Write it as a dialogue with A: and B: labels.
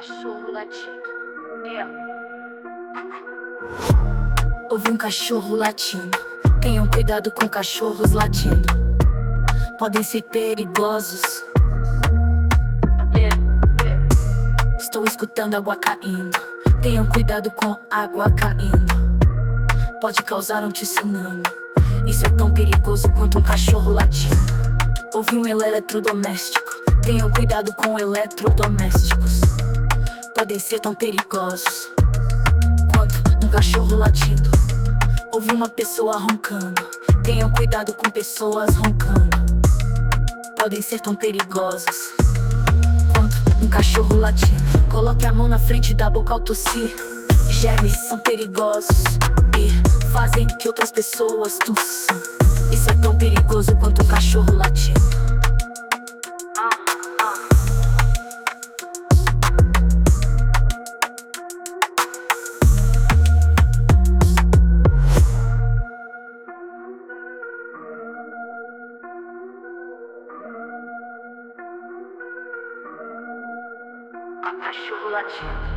A: cachorro latindo. Ouvi um cachorro latindo. Tenham cuidado com cachorros latindo. Podem ser perigosos. Estou escutando água caindo. Tenham cuidado com água caindo. Pode causar um tsunami. Isso é tão perigoso quanto um cachorro latindo. Ouvi um eletrodoméstico. Tenham cuidado com eletrodomésticos. Podem ser tão perigosos quanto um cachorro latindo. Ouvi uma pessoa roncando. Tenham cuidado com pessoas roncando. Podem ser tão perigosos quanto um cachorro latindo. Coloque a mão na frente da boca ao tossir. Germes são perigosos e fazem que outras pessoas tossam. Isso é tão perigoso quanto um cachorro latindo. Cachorro latindo.